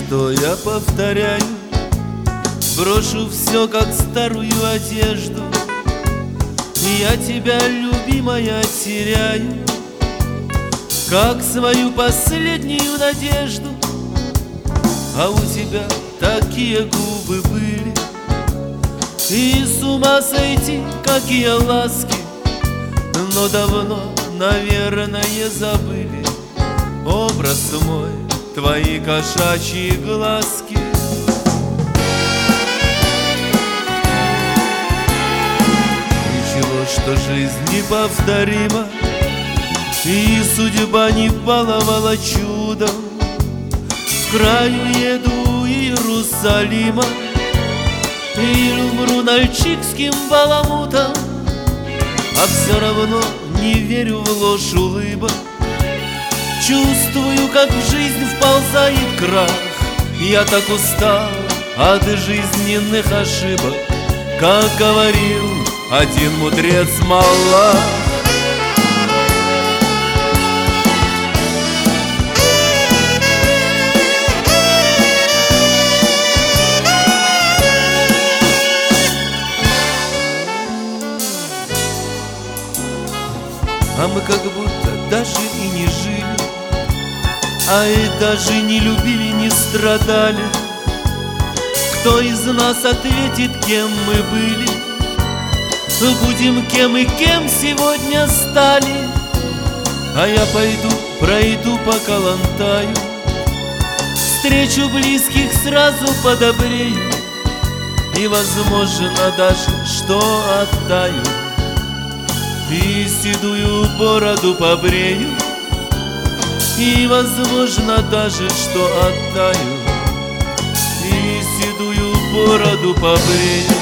что я повторяю. Брошу все, как старую одежду. Я тебя, любимая, теряю, как свою последнюю надежду. А у тебя такие губы были, и с ума сойти, какие ласки. Но давно, наверное, забыли образ мой, твои кошачьи глазки. Ничего, что жизнь неповторима, и судьба не баловала чудом. С краю еду Иерусалима и умру нальчикским баламутом, а все равно не верю в ложь улыбок. Чувствую, как в жизнь вползает крах. Я так устал от жизненных ошибок, как говорил один мудрец Малах. А мы как будто даже и не жили, а и даже не любили, не страдали. Кто из нас ответит, кем мы были? Будем кем и кем сегодня стали. А я пойду, пройду по Калантаю, встречу близких, сразу подобрею, и, возможно, даже что оттаю, и седую бороду побрею, и, возможно, даже что оттаю, и седую бороду побрею.